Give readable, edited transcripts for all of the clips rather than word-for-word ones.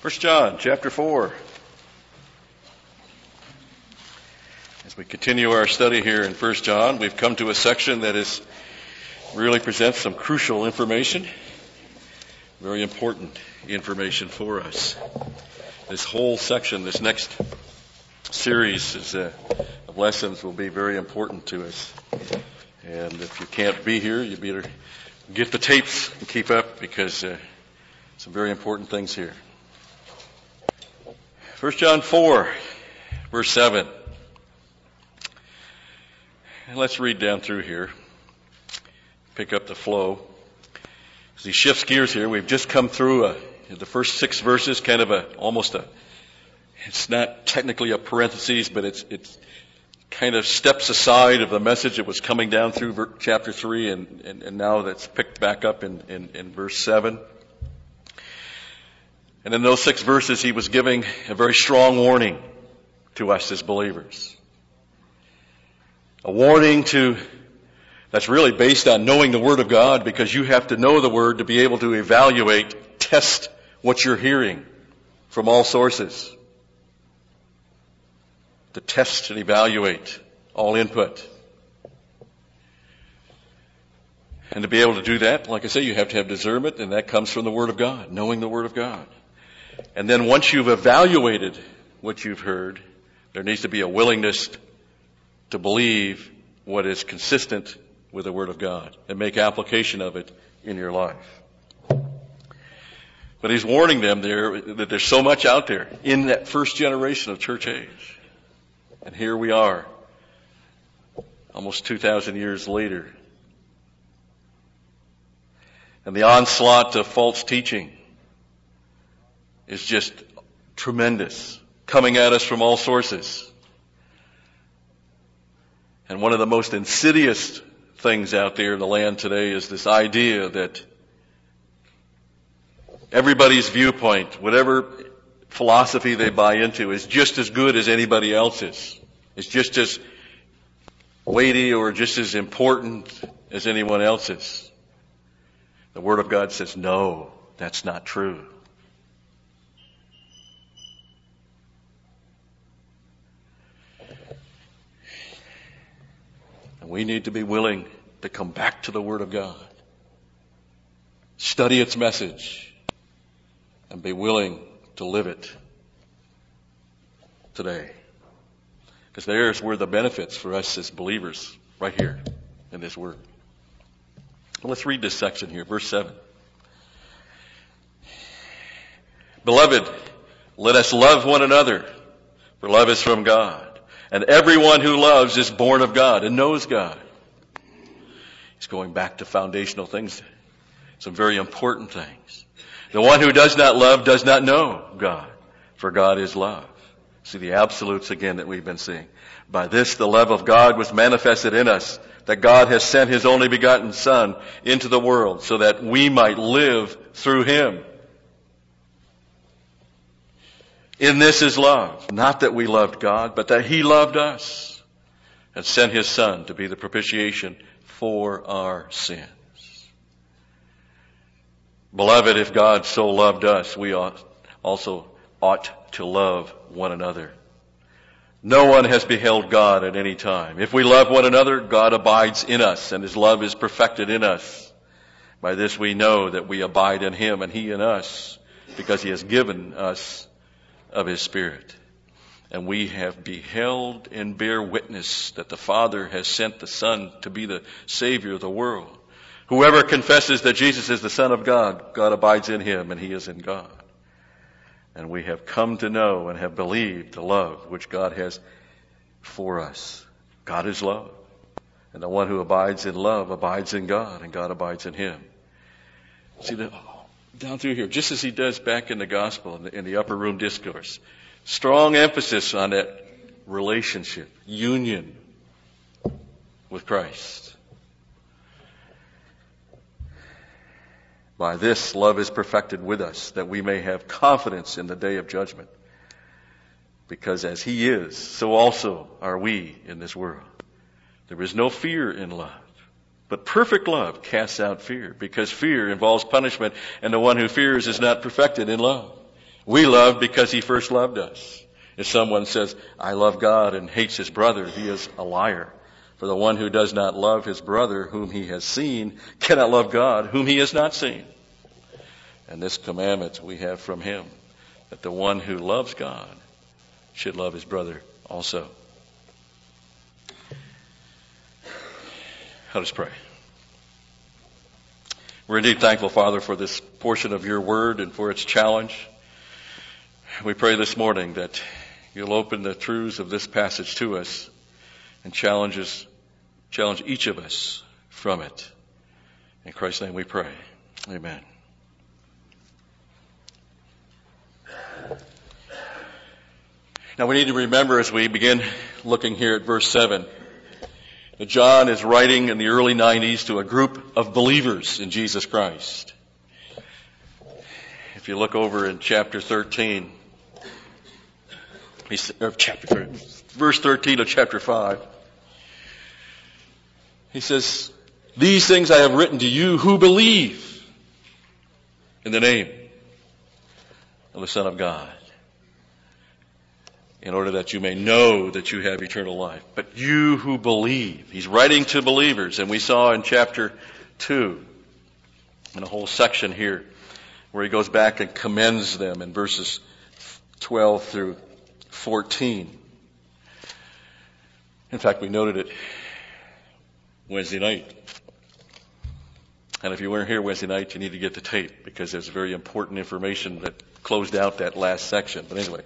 First John, chapter 4. As we continue our study here in First John, we've come to a section that really presents some crucial information, very important information for us. This whole section, this next series of lessons will be very important to us. And if you can't be here, you better get the tapes and keep up because some very important things here. 1 John 4, verse 7. And let's read down through here. Pick up the flow. As he shifts gears here, we've just come through the first 6 verses, kind of it's not technically a parenthesis, but it's kind of steps aside of the message that was coming down through chapter 3, and now that's picked back up in verse 7. And in those 6 verses, he was giving a very strong warning to us as believers. A warning that's really based on knowing the Word of God, because you have to know the Word to be able to evaluate, test what you're hearing from all sources. To test and evaluate all input. And to be able to do that, like I say, you have to have discernment, and that comes from the Word of God, knowing the Word of God. And then once you've evaluated what you've heard, there needs to be a willingness to believe what is consistent with the Word of God and make application of it in your life. But he's warning them there that there's so much out there in that first generation of church age. And here we are, almost 2,000 years later. And the onslaught of false teaching is just tremendous, coming at us from all sources. And one of the most insidious things out there in the land today is this idea that everybody's viewpoint, whatever philosophy they buy into, is just as good as anybody else's. It's just as weighty or just as important as anyone else's. The Word of God says, no, that's not true. And we need to be willing to come back to the Word of God, study its message, and be willing to live it today. Because there's where the benefits for us as believers, right here in this Word. Well, let's read this section here, verse 7. Beloved, let us love one another, for love is from God. And everyone who loves is born of God and knows God. He's going back to foundational things, some very important things. The one who does not love does not know God, for God is love. See the absolutes again that we've been seeing. By this the love of God was manifested in us, that God has sent His only begotten Son into the world so that we might live through Him. In this is love, not that we loved God, but that He loved us and sent His Son to be the propitiation for our sins. Beloved, if God so loved us, we also ought to love one another. No one has beheld God at any time. If we love one another, God abides in us, and His love is perfected in us. By this we know that we abide in Him and He in us, because He has given us of His Spirit. And we have beheld and bear witness that the Father has sent the Son to be the Savior of the world. Whoever confesses that Jesus is the Son of God, God abides in Him and He is in God. And we have come to know and have believed the love which God has for us. God is love. And the one who abides in love abides in God, and God abides in him. See, down through here, just as he does back in the gospel, in the upper room discourse, strong emphasis on that relationship, union with Christ. By this, love is perfected with us, that we may have confidence in the day of judgment. Because as He is, so also are we in this world. There is no fear in love, but perfect love casts out fear, because fear involves punishment, and the one who fears is not perfected in love. We love because he first loved us. If someone says, I love God and hates his brother, he is a liar. For the one who does not love his brother whom he has seen cannot love God whom he has not seen. And this commandment we have from him, that the one who loves God should love his brother also. Let us pray. We're indeed thankful, Father, for this portion of your word and for its challenge. We pray this morning that you'll open the truths of this passage to us and challenge each of us from it. In Christ's name we pray. Amen. Now we need to remember as we begin looking here at verse 7 that John is writing in the early 90s to a group of believers in Jesus Christ. If you look over in chapter 13, verse 13 of chapter 5, he says, these things I have written to you who believe in the name of the Son of God, in order that you may know that you have eternal life. But you who believe, he's writing to believers, and we saw in chapter 2, in a whole section here, where he goes back and commends them in verses 12 through 14. In fact, we noted it Wednesday night. And if you weren't here Wednesday night, you need to get the tape, because there's very important information that closed out that last section. But anyway.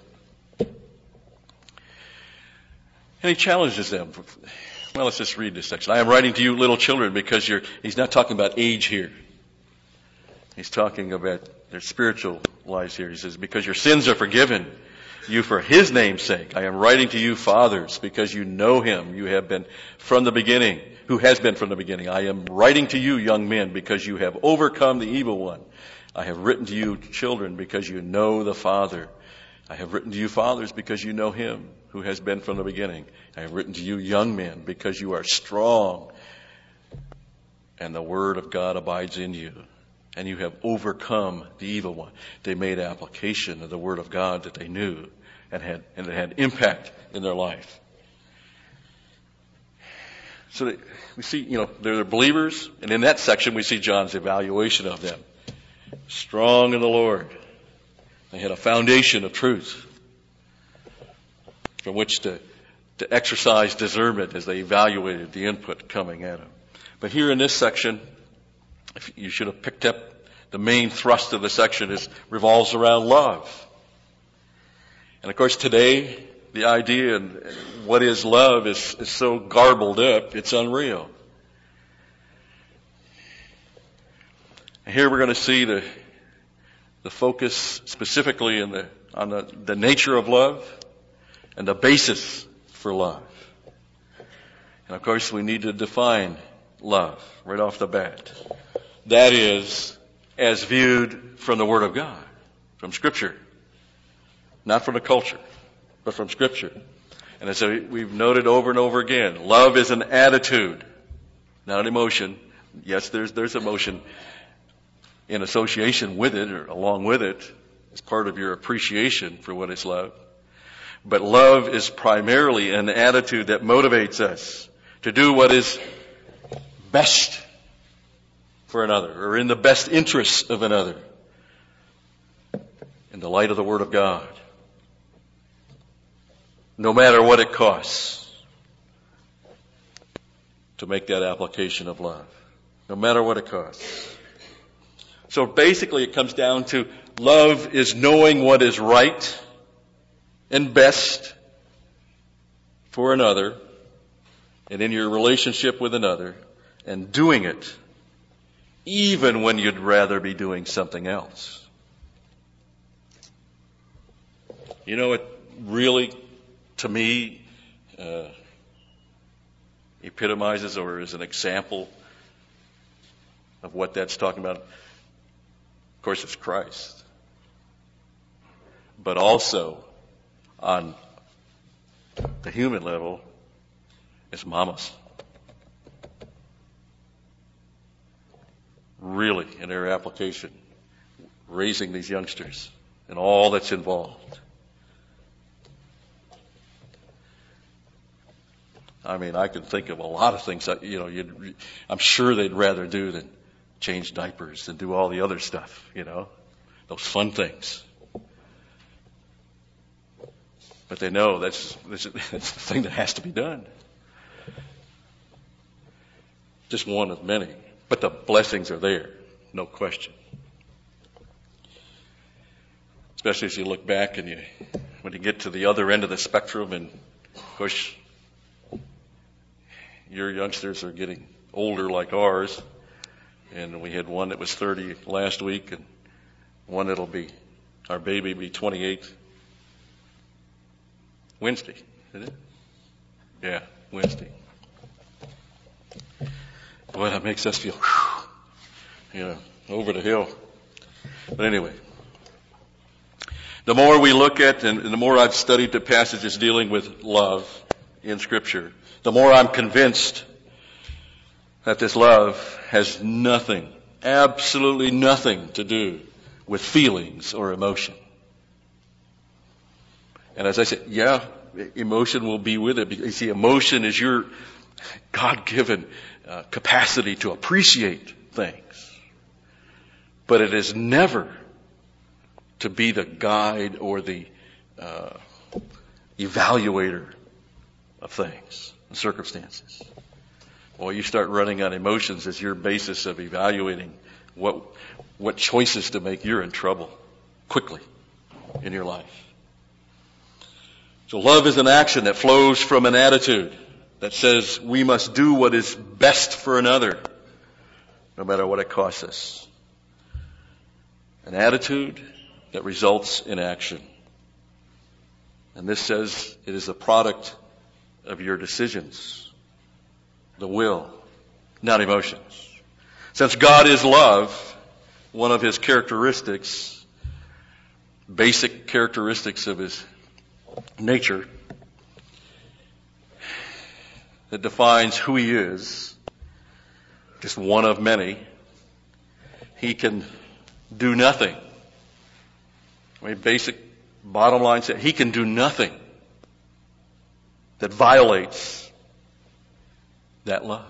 And he challenges them. Well, let's just read this section. I am writing to you, little children, because he's not talking about age here. He's talking about their spiritual lives here. He says, because your sins are forgiven you for his name's sake. I am writing to you, fathers, because you know him. You have been from the beginning, who has been from the beginning. I am writing to you, young men, because you have overcome the evil one. I have written to you, children, because you know the Father. I have written to you, fathers, because you know him who has been from the beginning. I have written to you, young men, because you are strong and the word of God abides in you, and you have overcome the evil one. They made application of the word of God that they knew and it had impact in their life. So we see, they're believers, and in that section we see John's evaluation of them. Strong in the Lord. They had a foundation of truth from which to exercise discernment as they evaluated the input coming at them. But here in this section, you should have picked up the main thrust of the section revolves around love. And of course today, the idea and what is love is so garbled up, it's unreal. And here we're going to see the focus specifically on the nature of love and the basis for love. And of course we need to define love right off the bat. That is, as viewed from the Word of God, from Scripture. Not from the culture, but from Scripture. And as we've noted over and over again, love is an attitude, not an emotion. Yes, there's emotion in association with it or along with it as part of your appreciation for what is love. But love is primarily an attitude that motivates us to do what is best for another, or in the best interests of another, in the light of the Word of God. No matter what it costs to make that application of love. No matter what it costs. So basically it comes down to love is knowing what is right and best for another and in your relationship with another, and doing it even when you'd rather be doing something else. It really, to me, epitomizes or is an example of what that's talking about. Of course, it's Christ. But also, on the human level, it's mamas. Really, in their application, raising these youngsters and all that's involved. I mean, I can think of a lot of things that, I'm sure they'd rather do than change diapers and do all the other stuff, those fun things. But they know that's the thing that has to be done. Just one of many. But the blessings are there, no question. Especially as you look back and when you get to the other end of the spectrum, and of course, your youngsters are getting older like ours. And we had one that was 30 last week, and one that'll be, our baby will be 28 Wednesday, isn't it? Yeah, Wednesday. Boy, that makes us feel, over the hill. But anyway, the more we look at, and the more I've studied the passages dealing with love in Scripture, the more I'm convinced that this love has nothing, absolutely nothing to do with feelings or emotion. And as I said, emotion will be with it. You see, emotion is your God-given capacity to appreciate things. But it is never to be the guide or the evaluator of things and circumstances. Well, you start running on emotions as your basis of evaluating what choices to make, you're in trouble quickly in your life. So love is an action that flows from an attitude that says we must do what is best for another, no matter what it costs us. An attitude that results in action. And this says it is a product of your decisions, the will, not emotions. Since God is love, one of His characteristics, basic characteristics of His nature that defines who He is, just one of many, He can do nothing. Basic bottom line says He can do nothing that violates that love.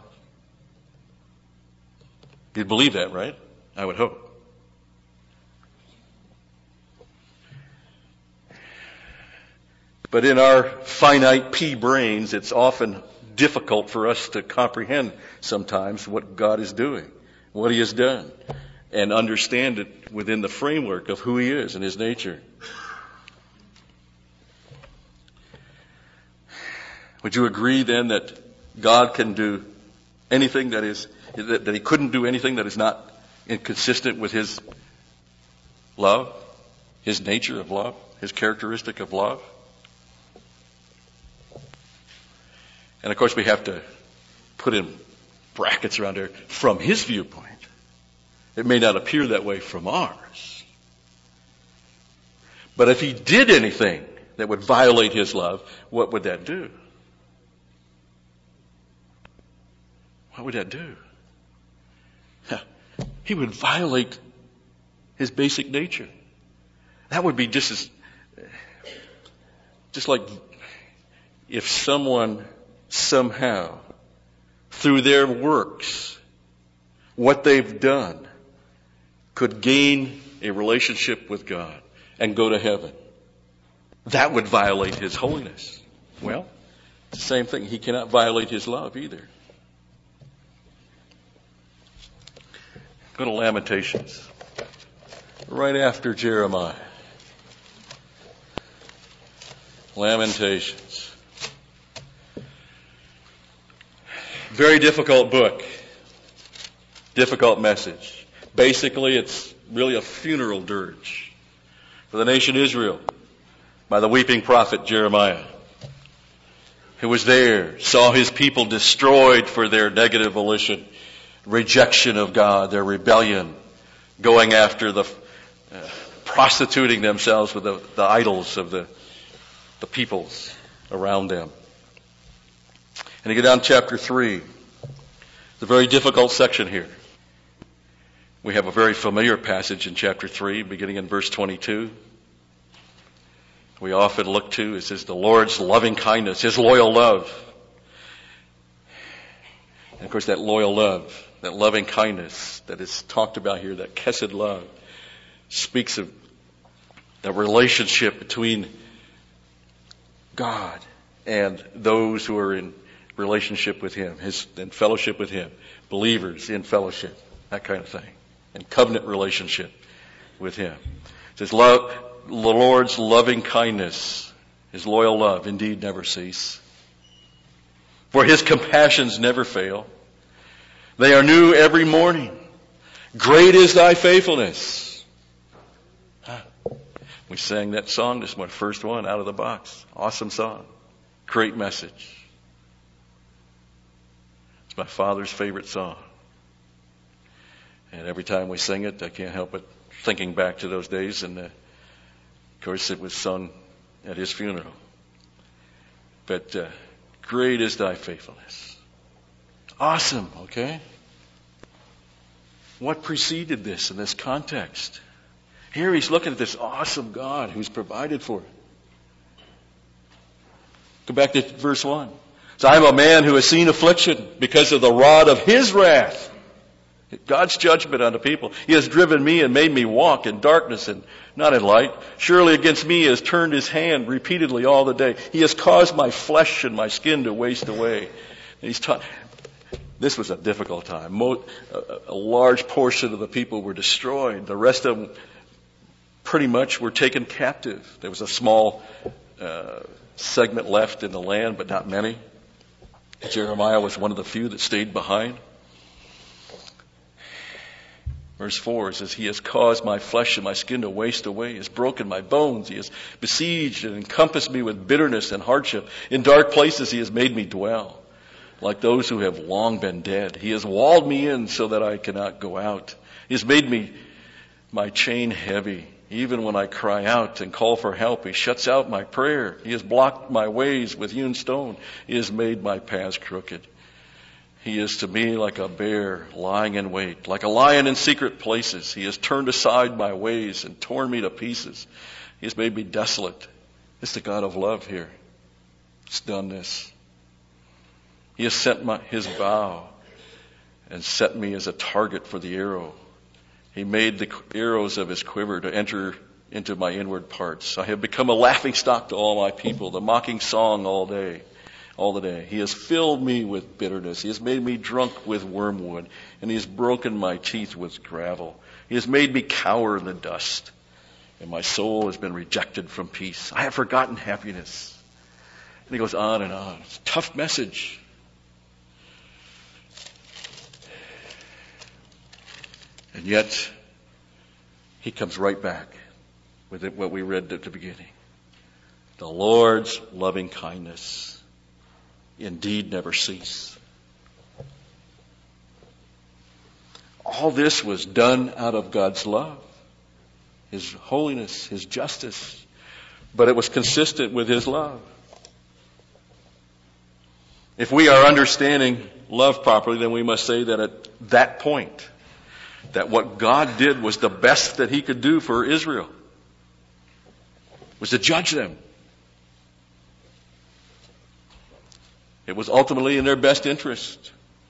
You'd believe that, right? I would hope. But in our finite pea brains, it's often difficult for us to comprehend sometimes what God is doing, what He has done, and understand it within the framework of who He is and His nature. Would you agree then that God can do anything that He couldn't do anything that is not inconsistent with His love, His nature of love, His characteristic of love? And of course we have to put in brackets around there from His viewpoint. It may not appear that way from ours. But if He did anything that would violate His love, what would that do? What would that do? He would violate His basic nature. That would be just like if someone somehow, through their works, what they've done, could gain a relationship with God and go to heaven. That would violate His holiness. Well, it's the same thing. He cannot violate His love either. Go to Lamentations. Right after Jeremiah. Lamentations. Very difficult book. Difficult message. Basically, it's really a funeral dirge for the nation Israel by the weeping prophet Jeremiah, who was there, saw his people destroyed for their negative volition, rejection of God, their rebellion, going after prostituting themselves with the idols of the peoples around them. And you get down to chapter 3. It's a very difficult section here. We have a very familiar passage in chapter 3, beginning in verse 22. we often look to is the Lord's loving kindness, His loyal love. And of course that loyal love, that loving kindness that is talked about here, that chesed love, speaks of the relationship between God and those who are in relationship with Him, in fellowship with Him, believers in fellowship, that kind of thing, and covenant relationship with Him. It says, the Lord's loving kindness, His loyal love, indeed never cease. For His compassions never fail. They are new every morning. Great is thy faithfulness. We sang that song this morning, first one out of the box. Awesome song. Great message. It's my father's favorite song. And every time we sing it, I can't help but thinking back to those days. And of course, it was sung at his funeral. But great is thy faithfulness. Awesome, okay? What preceded this in this context? Here he's looking at this awesome God who's provided for it. Go back to verse 1. So I am a man who has seen affliction because of the rod of His wrath. God's judgment on the people. He has driven me and made me walk in darkness and not in light. Surely against me He has turned His hand repeatedly all the day. He has caused my flesh and my skin to waste away. And this was a difficult time. A large portion of the people were destroyed. The rest of them pretty much were taken captive. There was a small segment left in the land, but not many. Jeremiah was one of the few that stayed behind. Verse 4 says, He has caused my flesh and my skin to waste away. He has broken my bones. He has besieged and encompassed me with bitterness and hardship. In dark places He has made me dwell, like those who have long been dead. He has walled me in so that I cannot go out. He has made my chain heavy. Even when I cry out and call for help, He shuts out my prayer. He has blocked my ways with hewn stone. He has made my paths crooked. He is to me like a bear lying in wait, like a lion in secret places. He has turned aside my ways and torn me to pieces. He has made me desolate. It's the God of love here. It's done this. He has sent His bow and set me as a target for the arrow. He made the arrows of His quiver to enter into my inward parts. I have become a laughingstock to all my people, the mocking song all the day. He has filled me with bitterness. He has made me drunk with wormwood, and He has broken my teeth with gravel. He has made me cower in the dust, and my soul has been rejected from peace. I have forgotten happiness. And he goes on and on. It's a tough message. And yet, he comes right back with what we read at the beginning. The Lord's loving kindness indeed never cease. All this was done out of God's love, His holiness, His justice, but it was consistent with His love. If we are understanding love properly, then we must say that at that point, that what God did was the best that He could do for Israel, was to judge them. It was ultimately in their best interest.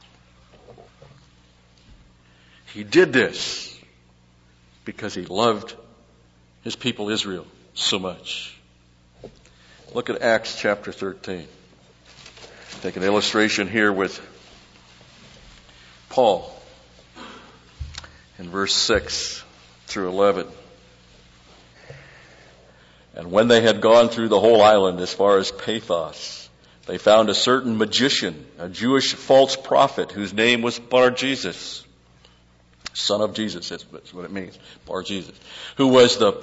He did this because He loved His people Israel so much. Look at Acts chapter 13. Take an illustration here with Paul in verse 6 through 11. And when they had gone through the whole island as far as Paphos, they found a certain magician, a Jewish false prophet, whose name was Bar-Jesus, son of Jesus. That's what it means, Bar-Jesus, who was with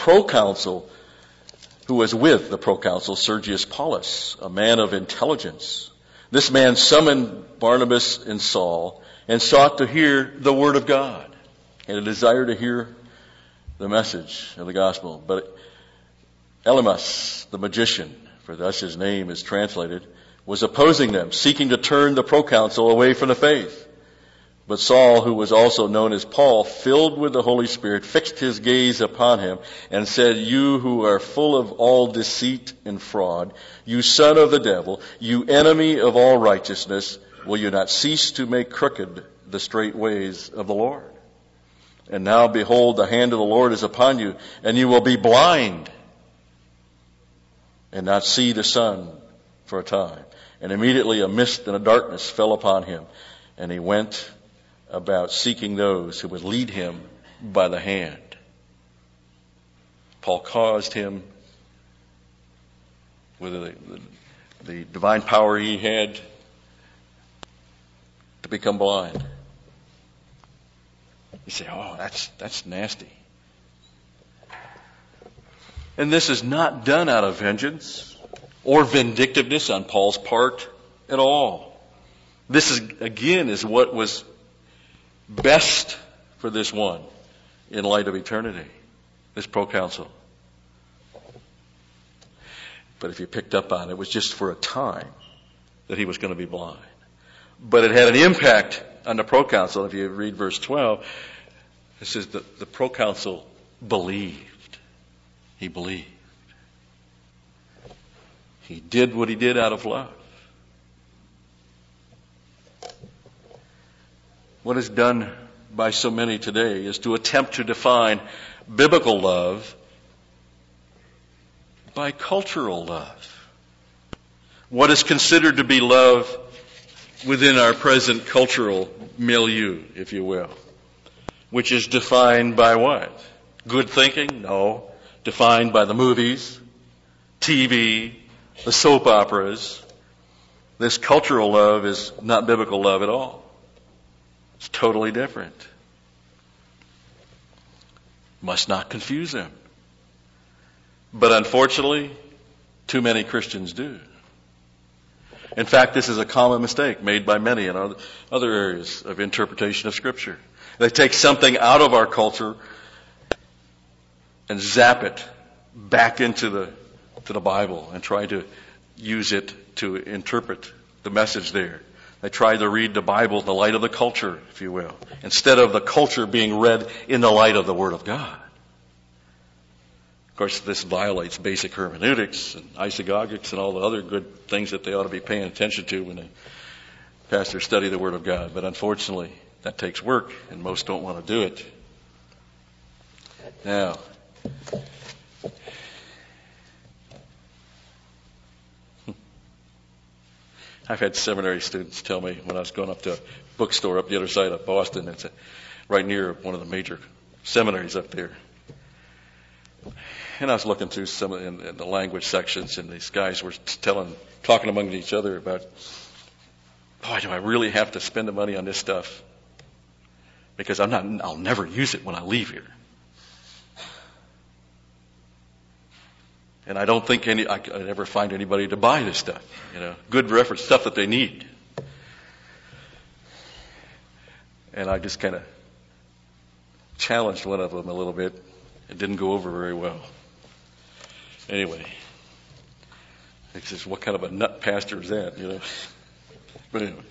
the proconsul Sergius Paulus, a man of intelligence. This man summoned Barnabas and Saul and sought to hear the word of God, and a desire to hear the message of the gospel. But Elymas, the magician, for thus his name is translated, was opposing them, seeking to turn the proconsul away from the faith. But Saul, who was also known as Paul, filled with the Holy Spirit, fixed his gaze upon him and said, "You who are full of all deceit and fraud, you son of the devil, you enemy of all righteousness, will you not cease to make crooked the straight ways of the Lord? And now behold, the hand of the Lord is upon you, and you will be blind and not see the sun for a time." And immediately a mist and a darkness fell upon him, and he went about seeking those who would lead him by the hand. Paul caused him, with the divine power he had, to become blind. You say, "Oh, that's nasty." And this is not done out of vengeance or vindictiveness on Paul's part at all. This is what was best for this one in light of eternity, this proconsul. But if you picked up on it, it was just for a time that he was going to be blind. But it had an impact on the proconsul. If you read verse 12, it says that the proconsul believed. He believed. He did what he did out of love. What is done by so many today is to attempt to define biblical love by cultural love. What is considered to be love within our present cultural milieu, if you will, which is defined by what? Good thinking? No. Defined by the movies, TV, the soap operas. This cultural love is not biblical love at all. It's totally different. Must not confuse them. But unfortunately, too many Christians do. In fact, this is a common mistake made by many in other areas of interpretation of Scripture. They take something out of our culture and zap it back into the Bible and try to use it to interpret the message there. They try to read the Bible in the light of the culture, if you will, instead of the culture being read in the light of the Word of God. Of course, this violates basic hermeneutics and isagogics and all the other good things that they ought to be paying attention to when the pastors study the Word of God. But unfortunately, that takes work, and most don't want to do it. Now, I've had seminary students tell me when I was going up to a bookstore up the other side of Boston, it's right near one of the major seminaries up there. And I was looking through some in the language sections, and these guys were talking among each other about, boy, do I really have to spend the money on this stuff? Because I'll never use it when I leave here. And I don't think I could ever find anybody to buy this stuff. Good reference, stuff that they need. And I just kind of challenged one of them a little bit. It didn't go over very well. Anyway, he says, "What kind of a nut pastor is that?" But anyway.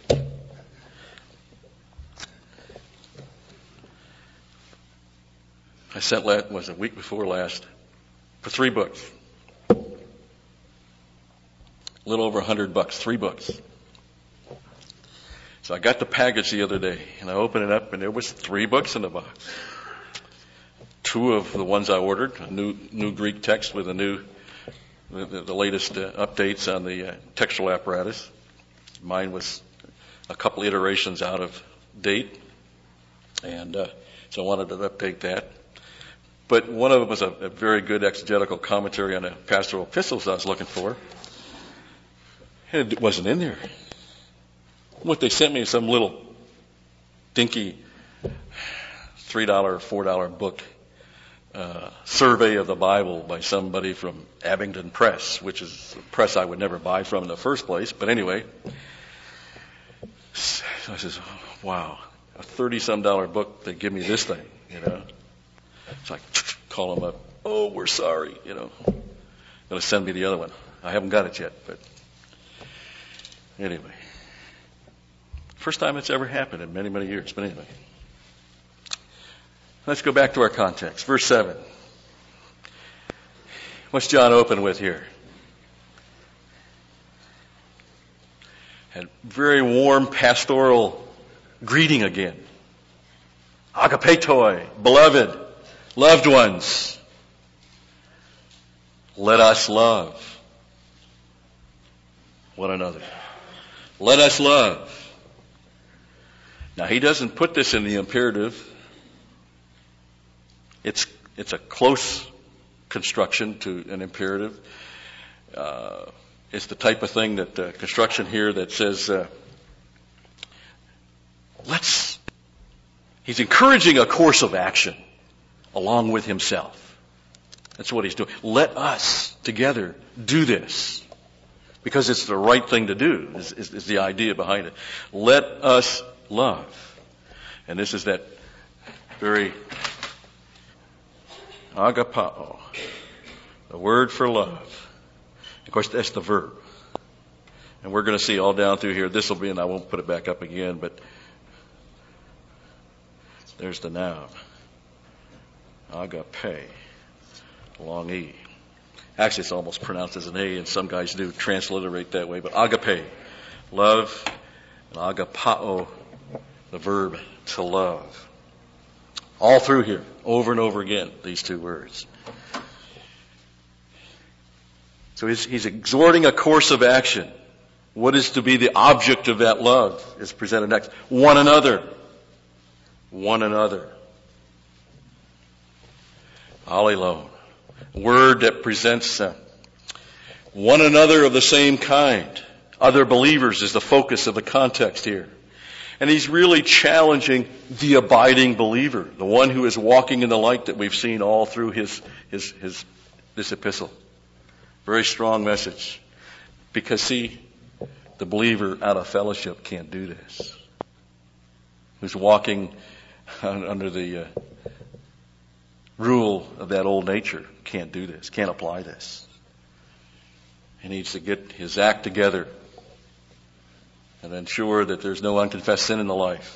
I sent was a week before last for 3 books. A little over $100, 3 books. So I got the package the other day, and I opened it up, and there was 3 books in the box. 2 of the ones I ordered, a new Greek text with the latest updates on the textual apparatus. Mine was a couple iterations out of date, and so I wanted to update that. But one of them was a very good exegetical commentary on the pastoral epistles I was looking for. And it wasn't in there. What they sent me is some little dinky $3 or $4 book, survey of the Bible by somebody from Abingdon Press, which is a press I would never buy from in the first place. But anyway, so I says, wow, a $30-some book, they give me this thing, So I call them up. Oh, we're sorry, Going to send me the other one. I haven't got it yet, but anyway. First time it's ever happened in many, many years. But anyway. Let's go back to our context. Verse 7. What's John open with here? A very warm pastoral greeting again. Agapetoi, beloved, loved ones. Let us love one another. Let us love. Now he doesn't put this in the imperative. It's a close construction to an imperative. It's the type of thing that construction here that says, he's encouraging a course of action along with himself. That's what he's doing. Let us together do this because it's the right thing to do is the idea behind it. Let us love. And this is that very agapao, the word for love. Of course, that's the verb. And we're going to see all down through here. This will be, and I won't put it back up again, but there's the noun. Agape. Long E. Actually, it's almost pronounced as an A, and some guys do transliterate that way. But agape, love, and agapao, the verb to love. All through here, over and over again, these two words. So he's exhorting a course of action. What is to be the object of that love is presented next. One another. One another. Allelone. Word that presents one another of the same kind. Other believers is the focus of the context here. And he's really challenging the abiding believer, the one who is walking in the light that we've seen all through this epistle. Very strong message. Because see, the believer out of fellowship can't do this. Who's walking under the rule of that old nature can't do this, can't apply this. He needs to get his act together and ensure that there's no unconfessed sin in the life.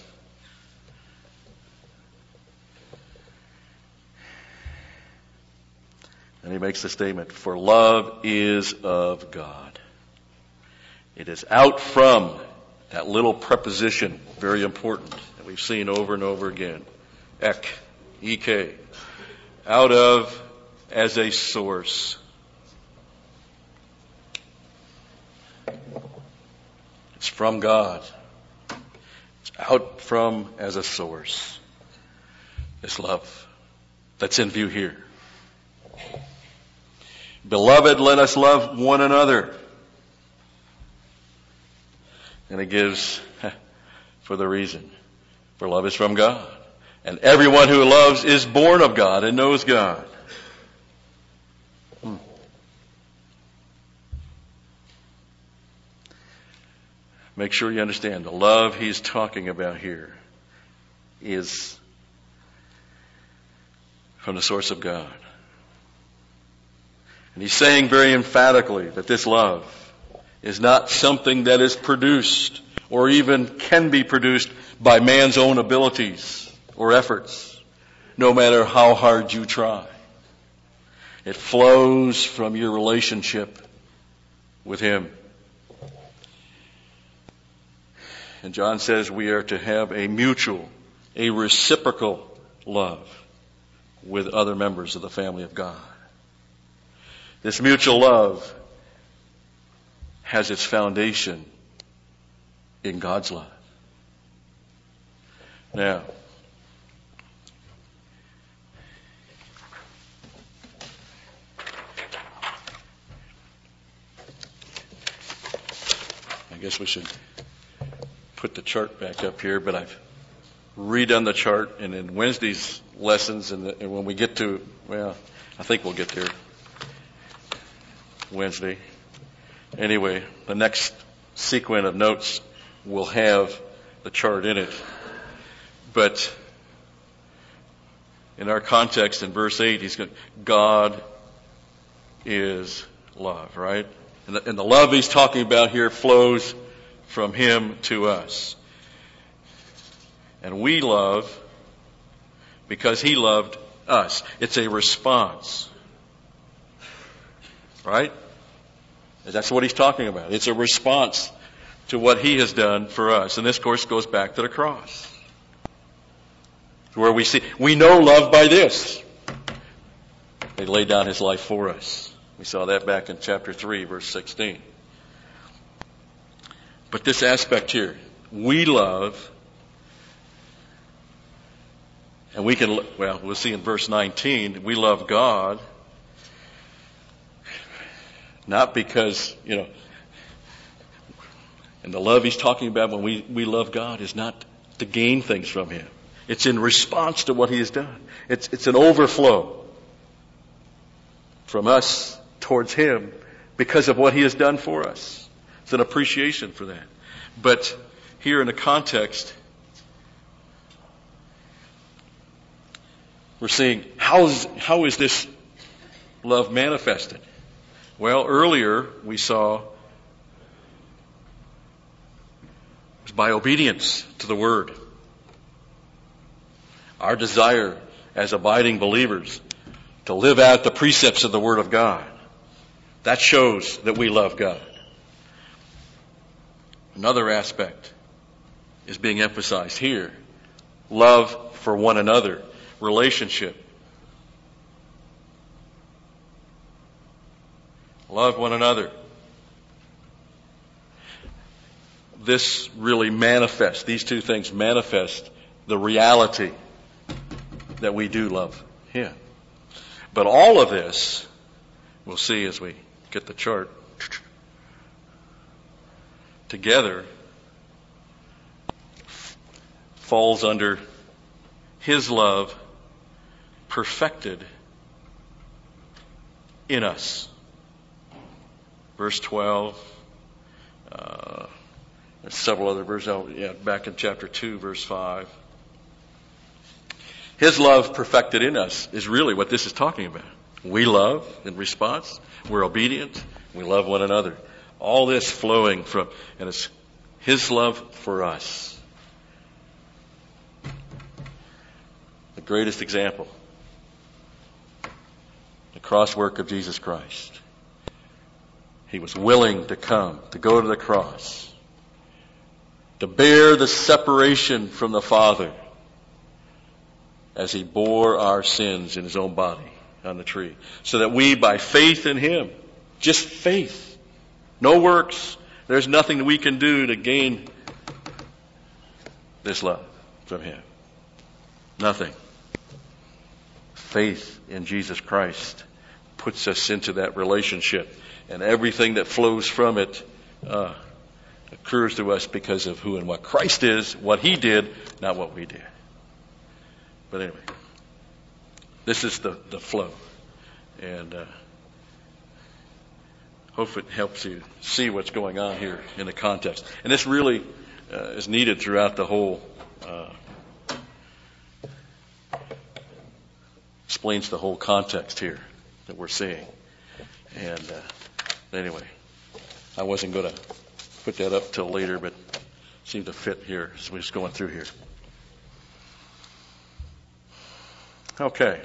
And he makes the statement, for love is of God. It is out from that little preposition, very important, that we've seen over and over again. Ek, ek. Out of, as a source. It's from God. It's out from as a source. This love that's in view here. Beloved, let us love one another. And it gives for the reason. For love is from God. And everyone who loves is born of God and knows God. Make sure you understand the love he's talking about here is from the source of God. And he's saying very emphatically that this love is not something that is produced or even can be produced by man's own abilities or efforts, no matter how hard you try. It flows from your relationship with him. And John says we are to have a mutual, a reciprocal love with other members of the family of God. This mutual love has its foundation in God's love. Now, I guess we should put the chart back up here, but I've redone the chart, and in Wednesday's lessons, and when we get to, I think we'll get there Wednesday. Anyway, the next sequence of notes will have the chart in it. But in our context, in verse 8, God is love, right? And the love he's talking about here flows from him to us. And we love because He loved us. It's a response. Right? That's what He's talking about. It's a response to what He has done for us. And this, of course, goes back to the cross. Where we know love by this. He laid down His life for us. We saw that back in chapter 3, verse 16. But this aspect here, we love, and we'll see in verse 19, we love God, not because, and the love He's talking about when we love God is not to gain things from Him. It's in response to what He has done. It's an overflow from us towards Him because of what He has done for us. It's an appreciation for that. But here in the context, we're seeing how is this love manifested? Well, earlier we saw it was by obedience to the Word. Our desire as abiding believers to live out the precepts of the Word of God. That shows that we love God. Another aspect is being emphasized here. Love for one another. Relationship. Love one another. This really manifests, these two things manifest the reality that we do love Him. But all of this, we'll see as we get the chart, together falls under His love perfected in us. Verse 12, there's several other verses, back in chapter 2, verse 5. His love perfected in us is really what this is talking about. We love in response. We're obedient. We love one another. All this flowing from, and it's His love for us. The greatest example. The cross work of Jesus Christ. He was willing to come, to go to the cross, to bear the separation from the Father as He bore our sins in His own body on the tree. So that we, by faith in Him, just faith, no works, there's nothing that we can do to gain this love from Him. Nothing. Faith in Jesus Christ puts us into that relationship. And everything that flows from it occurs to us because of who and what Christ is, what He did, not what we did. But anyway, this is the flow. And hope it helps you see what's going on here in the context. And this really is needed throughout the whole, explains the whole context here that we're seeing. And anyway, I wasn't going to put that up till later, but it seemed to fit here as we're just going through here. Okay.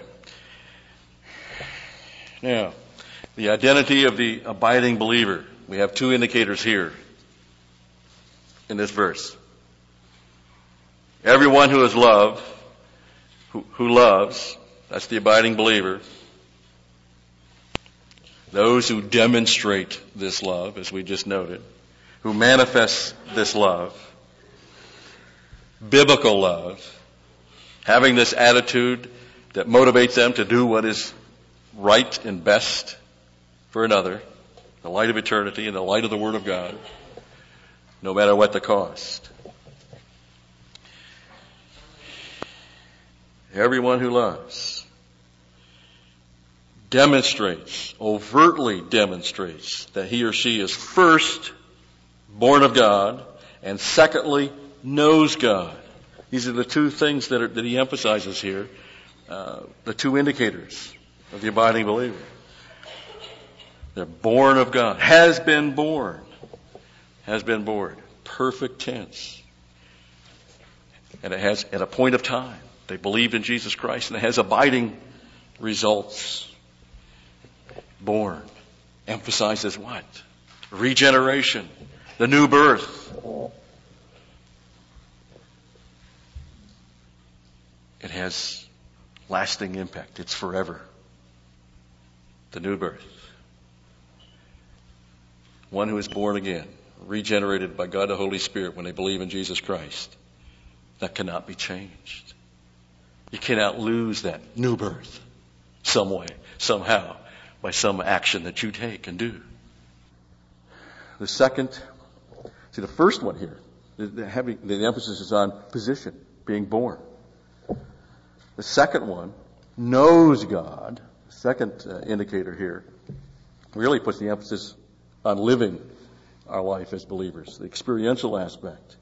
Now, the identity of the abiding believer. We have two indicators here in this verse. Everyone who is loved, who loves, that's the abiding believer. Those who demonstrate this love, as we just noted, who manifest this love, biblical love, having this attitude that motivates them to do what is right and best for another, the light of eternity and the light of the Word of God, no matter what the cost. Everyone who loves demonstrates, overtly demonstrates, that he or she is first born of God and secondly knows God. These are the two things that he emphasizes here, the two indicators of the abiding believer. They're born of God, has been born, perfect tense. And it has, at a point of time, they believed in Jesus Christ, and it has abiding results. Born emphasizes what? Regeneration, the new birth. It has lasting impact. It's forever. The new birth. One who is born again, regenerated by God the Holy Spirit when they believe in Jesus Christ. That cannot be changed. You cannot lose that new birth some way, somehow, by some action that you take and do. The first one here, the emphasis is on position, being born. The second one, knows God. The second indicator here really puts the emphasis on living our life as believers, the experiential aspect.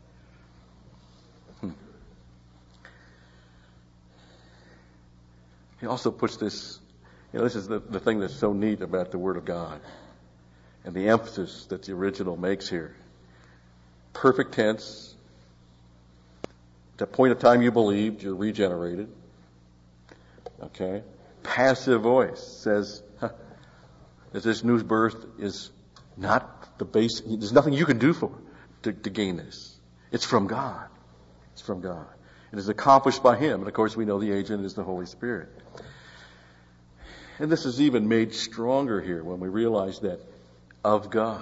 He also puts this, this is the thing that's so neat about the Word of God and the emphasis that the original makes here. Perfect tense. At the point of time you believed, you're regenerated. Okay? Passive voice says that this new birth is not the base. There's nothing you can do to gain this. It's from God. It's from God. It is accomplished by Him. And of course we know the agent is the Holy Spirit. And this is even made stronger here when we realize that of God.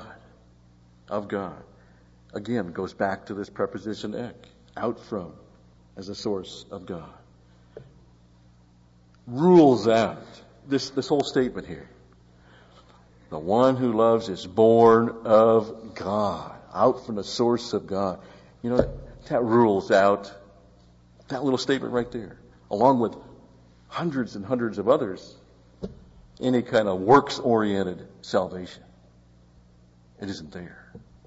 Again, goes back to this preposition ek, out from, as a source of God. Rules out this whole statement here. The one who loves is born of God, out from the source of God. That rules out that little statement right there, along with hundreds and hundreds of others, any kind of works-oriented salvation. It isn't there.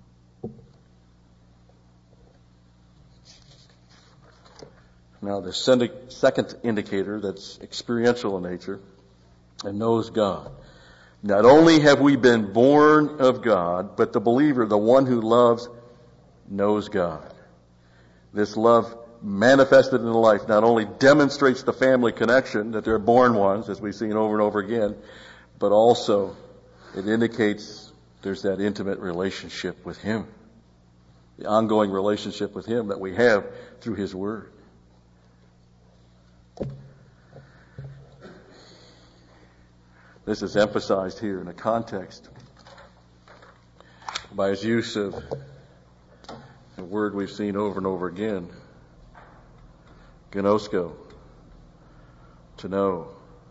Now, the second indicator that's experiential in nature and knows God. Not only have we been born of God, but the believer, the one who loves, knows God. This love manifested in the life not only demonstrates the family connection, that they're born ones, as we've seen over and over again, but also it indicates there's that intimate relationship with Him. The ongoing relationship with Him that we have through His Word. This is emphasized here in a context by his use of a word we've seen over and over again. Gnosko, to know.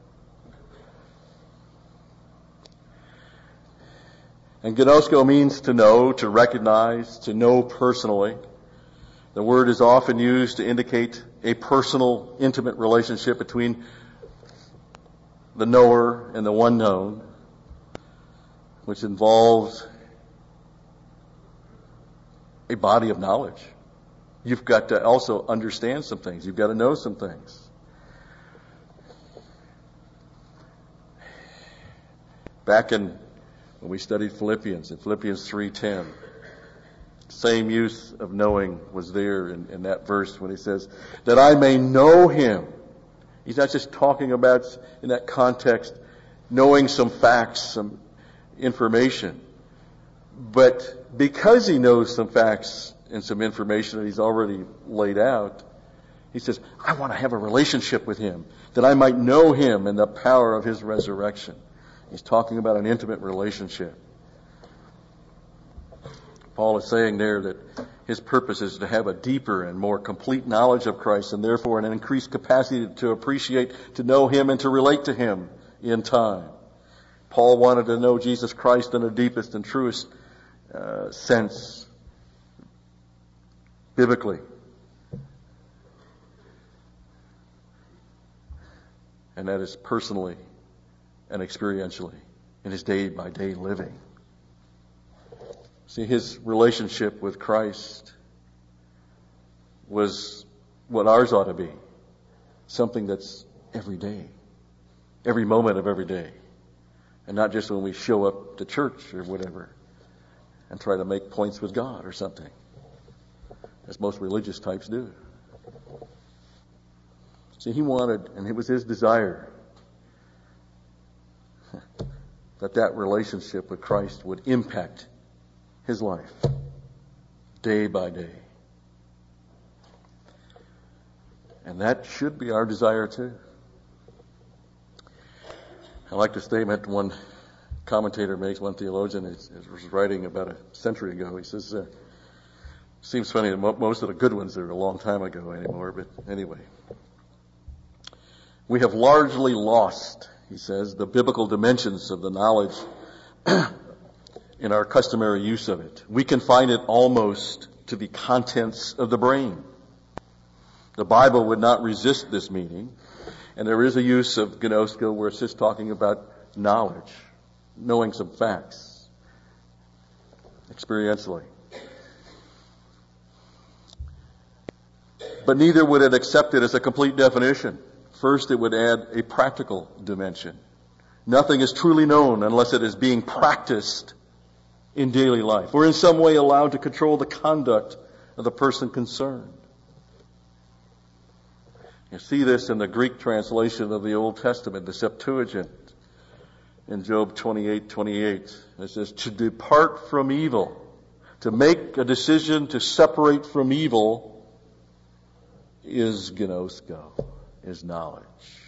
And gnosko means to know, to recognize, to know personally. The word is often used to indicate a personal, intimate relationship between the knower and the one known, which involves a body of knowledge. You've got to also understand some things. You've got to know some things. Back when we studied Philippians, in Philippians 3:10, same use of knowing was there in that verse when he says, that I may know Him. He's not just talking about, in that context, knowing some facts, some information. But because he knows some facts and some information that he's already laid out, he says, I want to have a relationship with Him, that I might know Him and the power of His resurrection. He's talking about an intimate relationship. Paul is saying there that his purpose is to have a deeper and more complete knowledge of Christ, and therefore an increased capacity to appreciate, to know Him and to relate to Him in time. Paul wanted to know Jesus Christ in the deepest and truest sense, biblically. And that is personally and experientially in his day-by-day living. See, his relationship with Christ was what ours ought to be. Something that's every day. Every moment of every day. And not just when we show up to church or whatever and try to make points with God or something, as most religious types do. See, he wanted, and it was his desire, that relationship with Christ would impact his life day by day. And that should be our desire too. I like the statement one commentator makes, one theologian was writing about a century ago. He says, seems funny that most of the good ones are a long time ago anymore, but anyway. We have largely lost, he says, the biblical dimensions of the knowledge in our customary use of it. We confine it almost to the contents of the brain. The Bible would not resist this meaning, and there is a use of gnosko where it's just talking about knowledge, knowing some facts, experientially. But neither would it accept it as a complete definition. First, it would add a practical dimension. Nothing is truly known unless it is being practiced in daily life, or in some way allowed to control the conduct of the person concerned. You see this in the Greek translation of the Old Testament, the Septuagint, in Job 28:28. It says, to depart from evil, to make a decision to separate from evil is gnosko, is knowledge.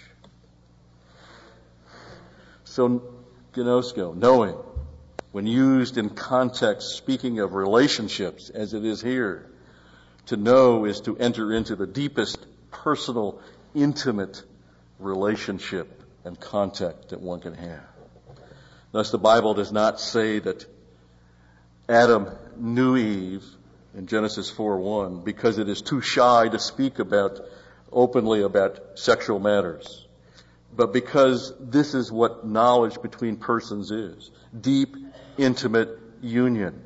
So gnosko, knowing, when used in context, speaking of relationships, as it is here, to know is to enter into the deepest personal, intimate relationship and contact that one can have. Thus, the Bible does not say that Adam knew Eve in Genesis 4:1 because it is too shy to speak openly about sexual matters, but because this is what knowledge between persons is: deep, intimate union.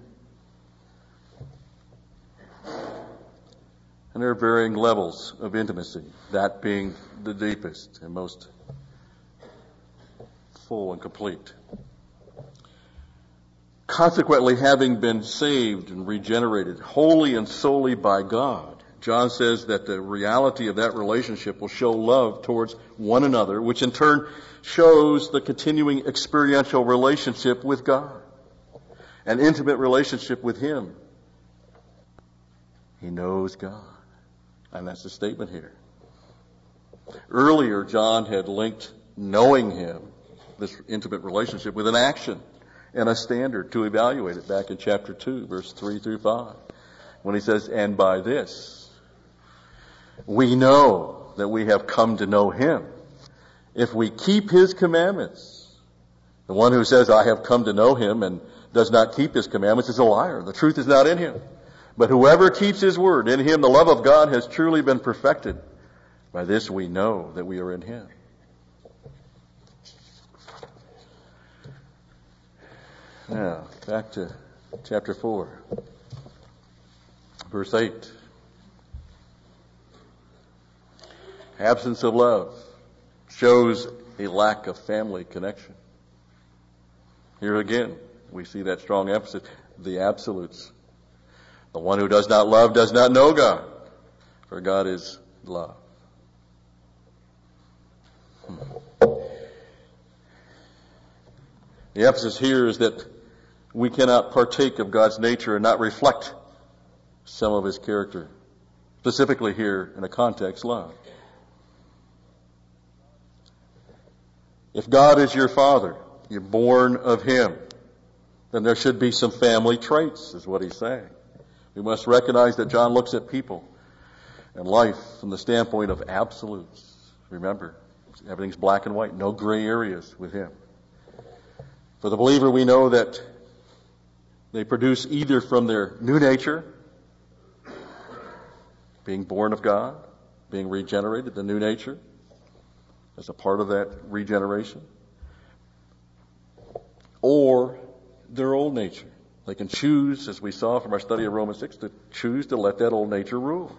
And there are varying levels of intimacy, that being the deepest and most full and complete. Consequently, having been saved and regenerated wholly and solely by God, John says that the reality of that relationship will show love towards one another, which in turn shows the continuing experiential relationship with God, an intimate relationship with Him. He knows God. And that's the statement here. Earlier, John had linked knowing Him, this intimate relationship, with an action and a standard to evaluate it back in chapter 2, verse 3 through 5, when he says, and by this, we know that we have come to know Him, if we keep His commandments. The one who says, I have come to know Him, and does not keep His commandments is a liar. The truth is not in him. But whoever keeps His word, in him the love of God has truly been perfected. By this we know that we are in Him. Now, back to chapter 4, verse 8. Absence of love shows a lack of family connection. Here again, we see that strong emphasis, the absolutes. The one who does not love does not know God, for God is love. The emphasis here is that we cannot partake of God's nature and not reflect some of His character. Specifically here, in a context, love. If God is your Father, you're born of Him, then there should be some family traits, is what he's saying. We must recognize that John looks at people and life from the standpoint of absolutes. Remember, everything's black and white, no gray areas with him. For the believer, we know that they produce either from their new nature, being born of God, being regenerated, the new nature, as a part of that regeneration, or their old nature. They can choose, as we saw from our study of Romans 6, to choose to let that old nature rule.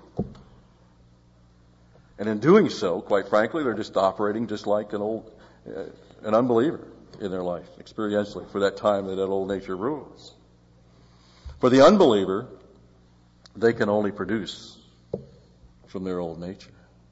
And in doing so, quite frankly, they're just operating just like an unbeliever in their life, experientially, for that time that old nature rules. For the unbeliever, they can only produce from their old nature.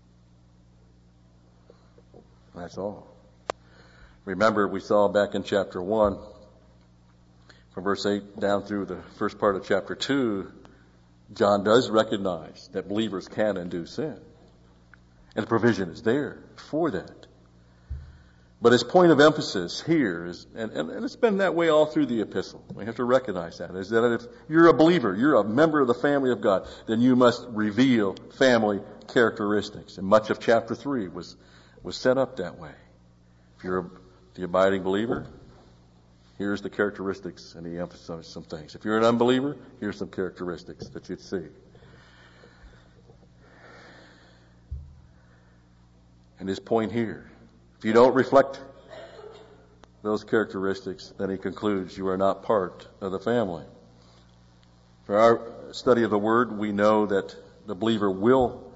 That's all. Remember, we saw back in chapter 1, from verse 8 down through the first part of chapter 2, John does recognize that believers can and do sin. And the provision is there for that. But his point of emphasis here is, and it's been that way all through the epistle, we have to recognize that, is that if you're a believer, you're a member of the family of God, then you must reveal family characteristics. And much of chapter 3 was set up that way. If you're the abiding believer, here's the characteristics, and he emphasized some things. If you're an unbeliever, here's some characteristics that you'd see. And his point here, if you don't reflect those characteristics, then he concludes you are not part of the family. For our study of the Word, we know that the believer will,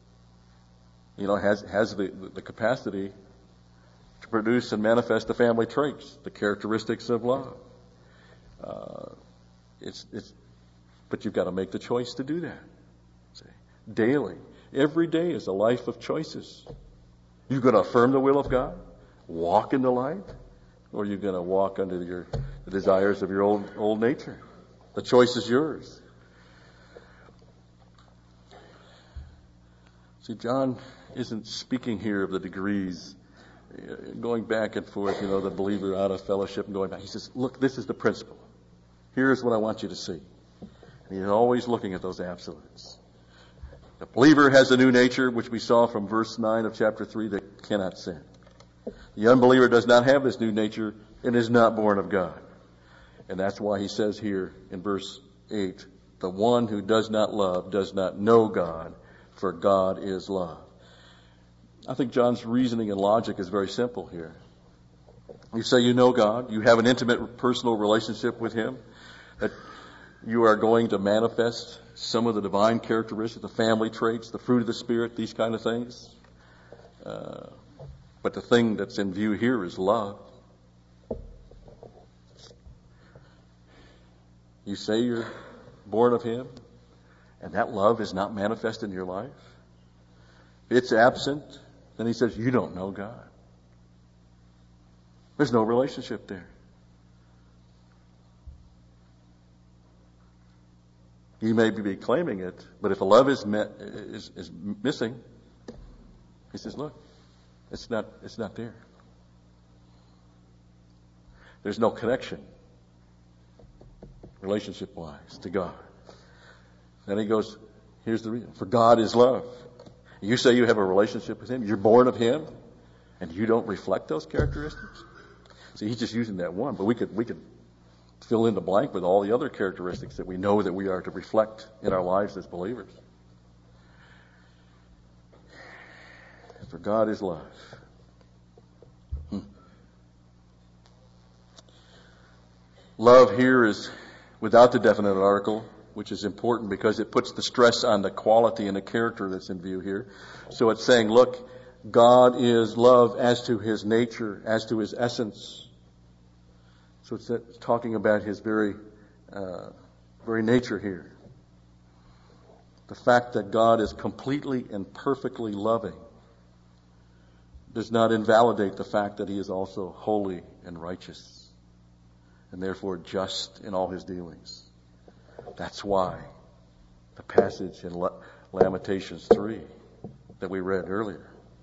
has the capacity to produce and manifest the family traits, the characteristics of love. But you've got to make the choice to do that. See, daily. Every day is a life of choices. You're going to affirm the will of God, walk in the light, or you're going to walk under the desires of your old nature. The choice is yours. See, John isn't speaking here of the degrees, going back and forth, the believer out of fellowship and going back. He says, look, this is the principle. Here's what I want you to see. And he's always looking at those absolutes. The believer has a new nature, which we saw from verse 9 of chapter 3, that cannot sin. The unbeliever does not have this new nature and is not born of God. And that's why he says here in verse 8, the one who does not love does not know God, for God is love. I think John's reasoning and logic is very simple here. You say you know God, you have an intimate personal relationship with Him, that you are going to manifest some of the divine characteristics, the family traits, the fruit of the Spirit, these kind of things. But the thing that's in view here is love. You say you're born of Him, and that love is not manifest in your life. If it's absent, then he says, you don't know God. There's no relationship there. You may be claiming it, but if the love is missing, he says, look, it's not there. There's no connection, relationship-wise, to God. Then he goes, here's the reason. For God is love. You say you have a relationship with Him, you're born of Him, and you don't reflect those characteristics? See, he's just using that one, but we could fill in the blank with all the other characteristics that we know that we are to reflect in our lives as believers. For God is love. Love here is without the definite article, which is important because it puts the stress on the quality and the character that's in view here. So it's saying, look, God is love as to His nature, as to His essence. So it's talking about His very nature here. The fact that God is completely and perfectly loving does not invalidate the fact that He is also holy and righteous, and therefore just in all His dealings. That's why the passage in Lamentations 3 that we read earlier.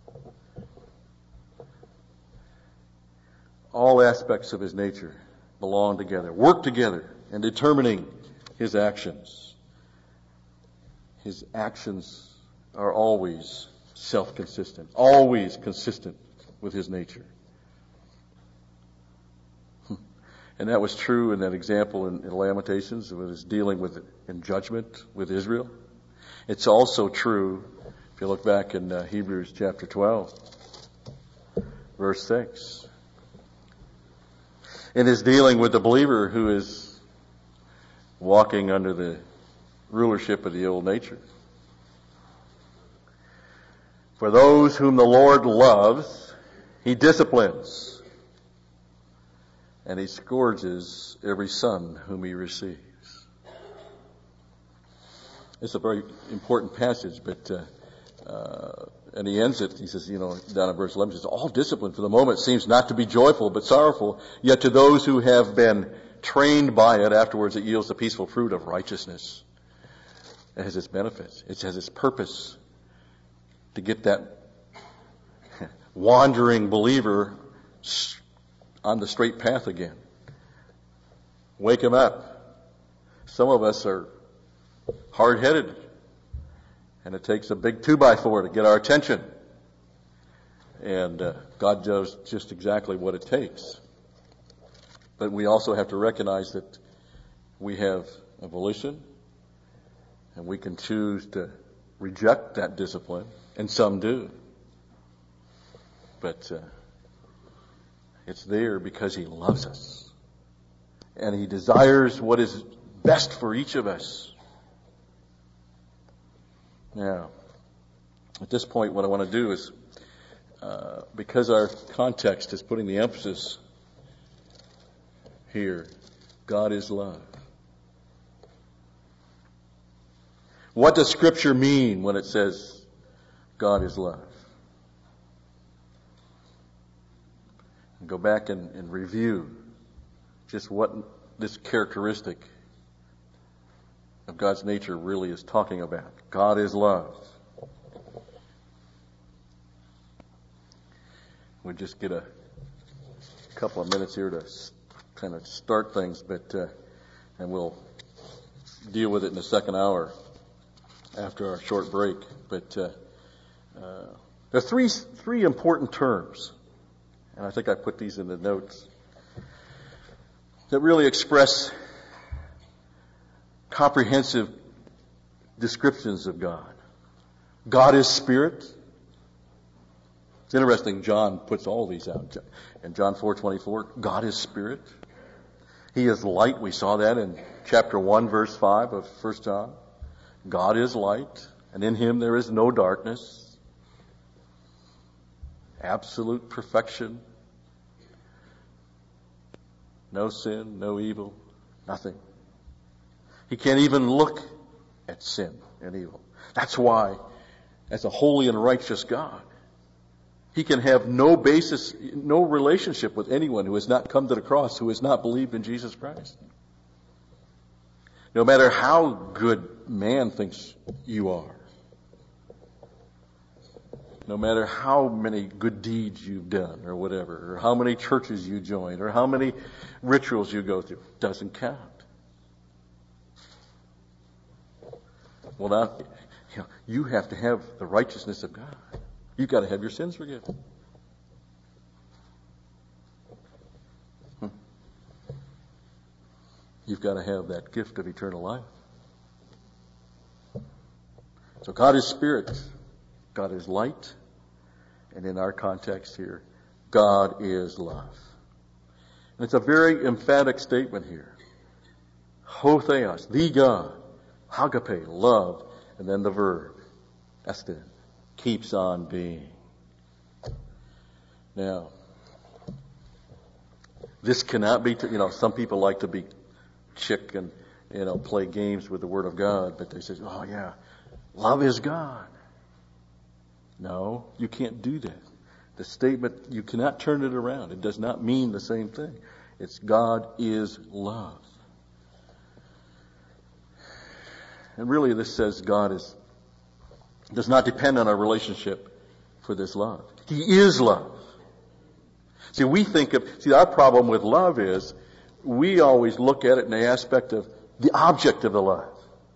All aspects of His nature belong together, work together in determining His actions. His actions are always self-consistent, always consistent with His nature. And that was true in that example in Lamentations, when it's dealing with in judgment with Israel. It's also true, if you look back in Hebrews chapter 12, verse 6. In his dealing with the believer who is walking under the rulership of the old nature. For those whom the Lord loves, He disciplines, and He scourges every son whom He receives. It's a very important passage, but And he ends it, he says, down in verse 11, he says, all discipline for the moment seems not to be joyful but sorrowful, yet to those who have been trained by it, afterwards it yields the peaceful fruit of righteousness. It has its benefits. It has its purpose to get that wandering believer on the straight path again. Wake him up. Some of us are hard-headed, and it takes a big 2x4 to get our attention. And God does just exactly what it takes. But we also have to recognize that we have a volition, and we can choose to reject that discipline, and some do. But it's there because He loves us. And He desires what is best for each of us. Now, at this point, what I want to do is, because our context is putting the emphasis here, God is love. What does Scripture mean when it says God is love? Go back and review just what this characteristic of God's nature really is talking about. God is love. We'll just get a couple of minutes here to kind of start things, and we'll deal with it in the second hour after our short break. But there are three important terms, and I think I put these in the notes, that really express comprehensive descriptions of God. God is spirit. It's interesting, John puts all these out. In John 4:24, God is spirit. He is light. We saw that in chapter 1, verse 5 of 1 John. God is light, and in Him there is no darkness. Absolute perfection. No sin, no evil, nothing. He can't even look at sin and evil. That's why, as a holy and righteous God, He can have no basis, no relationship with anyone who has not come to the cross, who has not believed in Jesus Christ. No matter how good man thinks you are, no matter how many good deeds you've done or whatever, or how many churches you join, or how many rituals you go through, doesn't count. Well, now, you have to have the righteousness of God. You've got to have your sins forgiven. You've got to have that gift of eternal life. So God is spirit. God is light. And in our context here, God is love. And it's a very emphatic statement here. Ho theos, the God. Agape, love. And then the verb, estin, keeps on being. Now, this cannot be, some people like to be chick and, play games with the Word of God, but they say, oh yeah, love is God. No, you can't do that. The statement, you cannot turn it around. It does not mean the same thing. It's God is love. And really this says God does not depend on our relationship for this love. He is love. See, our problem with love is we always look at it in the aspect of the object of the love.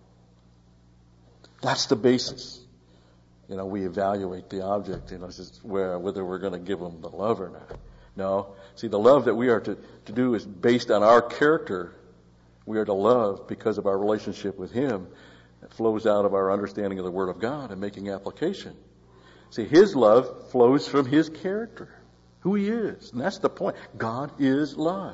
That's the basis. We evaluate the object, whether we're going to give them the love or not. No. See, the love that we are to do is based on our character. We are to love because of our relationship with Him. It flows out of our understanding of the Word of God and making application. See, His love flows from His character, who He is. And that's the point. God is love.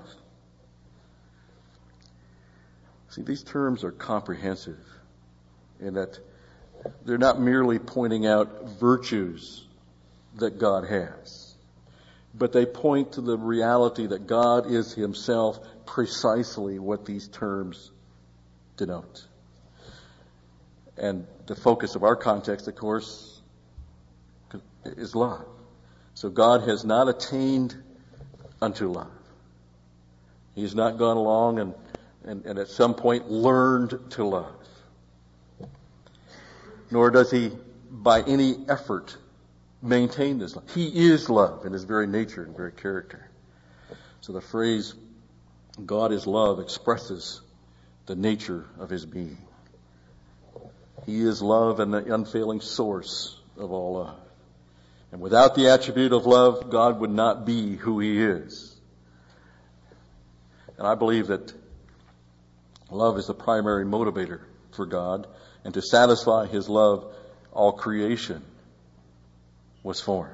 See, these terms are comprehensive in that they're not merely pointing out virtues that God has, but they point to the reality that God is Himself precisely what these terms denote. And the focus of our context, of course, is love. So God has not attained unto love. He has not gone along and at some point learned to love. Nor does he, by any effort, maintain this love. He is love in his very nature and very character. So the phrase, God is love, expresses the nature of his being. He is love and the unfailing source of all love. And without the attribute of love, God would not be who he is. And I believe that love is the primary motivator for God. And to satisfy his love, all creation was formed.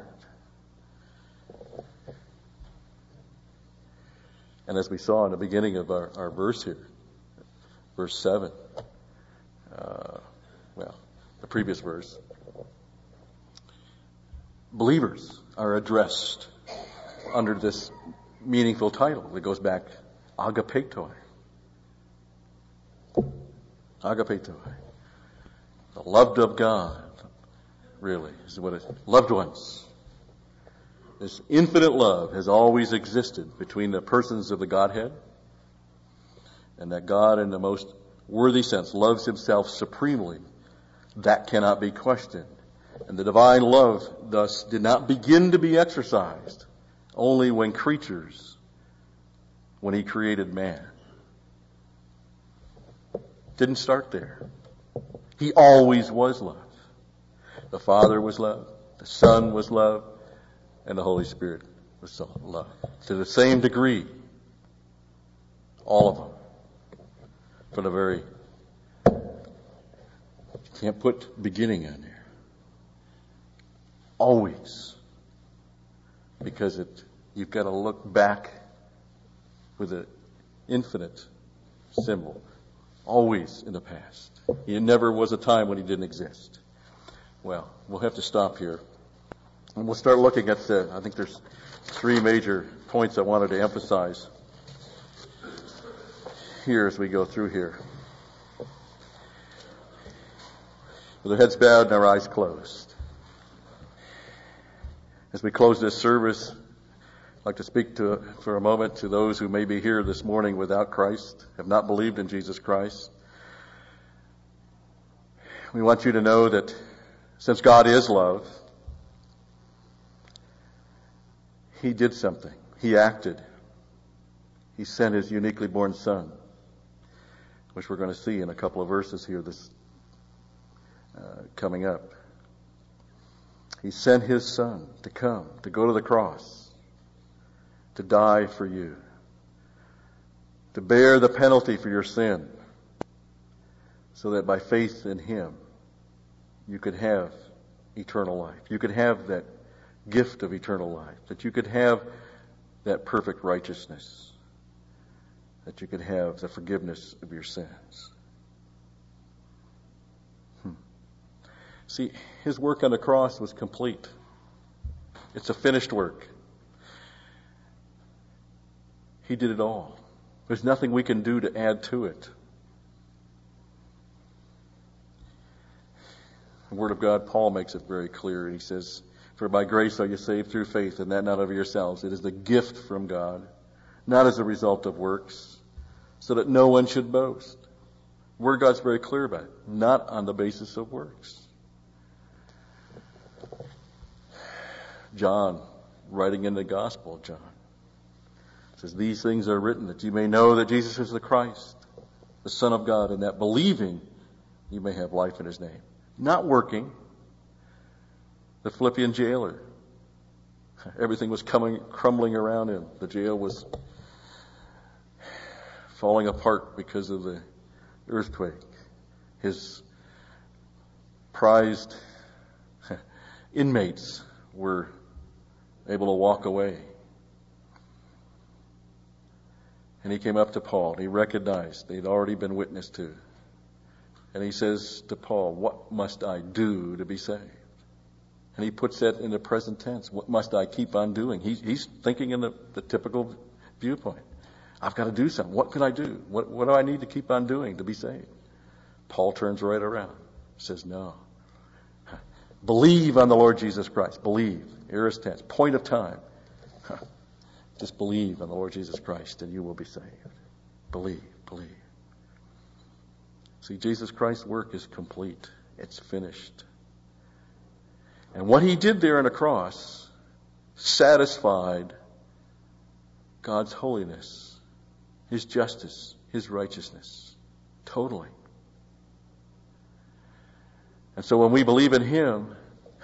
And as we saw in the beginning of our verse here, verse 7, the previous verse, believers are addressed under this meaningful title that goes back, agapetoi. Agapetoi. The loved of God, really, is what it is. Loved ones. This infinite love has always existed between the persons of the Godhead, and that God, in the most worthy sense, loves himself supremely. That cannot be questioned. And the divine love, thus, did not begin to be exercised only when he created man. Didn't start there. He always was love. The Father was love, the Son was love, and the Holy Spirit was love. To the same degree, all of them. From the very, can't put beginning in there. Always. Because you've got to look back with an infinite symbol. Always in the past. He never was a time when he didn't exist. Well, we'll have to stop here. And we'll start looking at I think there's 3 major points I wanted to emphasize here as we go through here. With our heads bowed and our eyes closed. As we close this service, I'd like to speak for a moment to those who may be here this morning without Christ, have not believed in Jesus Christ. We want you to know that since God is love, he did something. He acted. He sent his uniquely born Son, which we're going to see in a couple of verses here coming up. He sent his Son to come, to go to the cross, to die for you, to bear the penalty for your sin, so that by faith in him, you could have eternal life. You could have that gift of eternal life, that you could have that perfect righteousness, that you could have the forgiveness of your sins. See, his work on the cross was complete. It's a finished work. He did it all. There's nothing we can do to add to it. The Word of God, Paul makes it very clear. He says, "For by grace are you saved through faith, and that not of yourselves. It is the gift from God, not as a result of works, so that no one should boast." The Word of God's very clear about it. Not on the basis of works. John, writing in the Gospel of John, says, "These things are written that you may know that Jesus is the Christ, the Son of God, and that believing you may have life in his name." Not working. The Philippian jailer, everything was crumbling around him. The jail was falling apart because of the earthquake. His prized inmates were able to walk away. And he came up to Paul, and he recognized they'd already been witnessed to. And he says to Paul, "What must I do to be saved?" And he puts that in the present tense. What must I keep on doing? He's thinking in the typical viewpoint. I've got to do something. What can I do? What do I need to keep on doing to be saved? Paul turns right around. Says, "No. Believe on the Lord Jesus Christ. Believe. Aorist tense. Point of time. Just believe on the Lord Jesus Christ and you will be saved. Believe. Believe. See, Jesus Christ's work is complete. It's finished. And what he did there on the cross satisfied God's holiness, his justice, his righteousness. Totally. And so when we believe in him,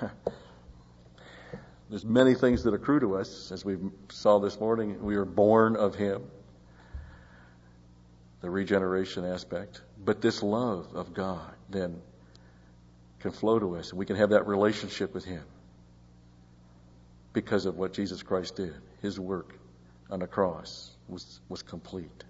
there's many things that accrue to us. As we saw this morning, we are born of him. The regeneration aspect. But this love of God then can flow to us. And we can have that relationship with him because of what Jesus Christ did. His work on the cross was complete.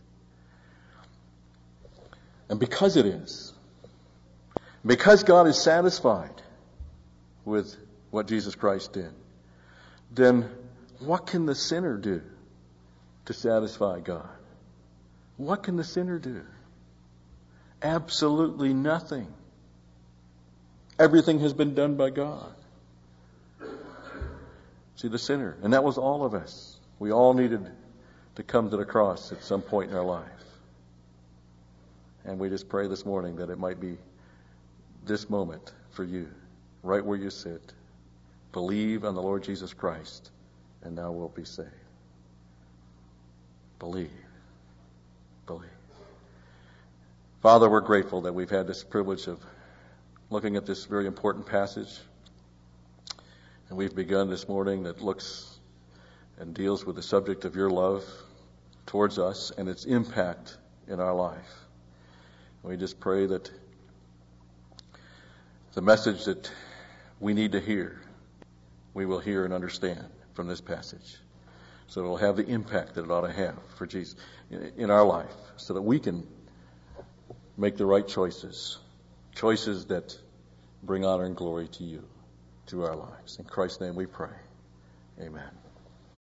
And because it is, because God is satisfied with what Jesus Christ did, then what can the sinner do to satisfy God? What can the sinner do? Absolutely nothing. Everything has been done by God. See, the sinner, and that was all of us. We all needed to come to the cross at some point in our life. And we just pray this morning that it might be this moment for you, right where you sit. Believe on the Lord Jesus Christ, and thou wilt be saved. Believe. Believe. Father, we're grateful that we've had this privilege of looking at this very important passage. And we've begun this morning that looks and deals with the subject of your love towards us and its impact in our life. We just pray that the message that we need to hear, we will hear and understand from this passage. So it will have the impact that it ought to have for Jesus in our life, so that we can make the right choices that bring honor and glory to you through our lives. In Christ's name we pray. Amen.